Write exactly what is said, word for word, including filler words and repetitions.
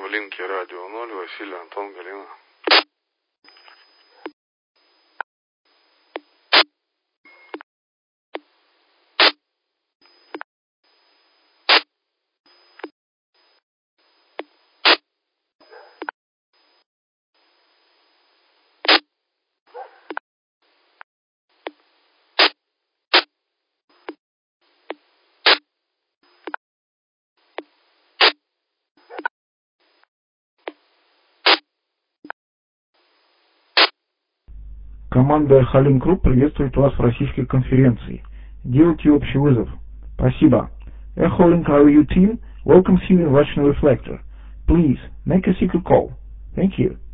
в линке радио ноль, Василий, Антон, Галина. Команда Халим Групп приветствует вас в российской конференции. Делайте общий вызов. Спасибо. Echo Link R U team welcomes you in Russian Reflector. Please make a secret call. Thank you.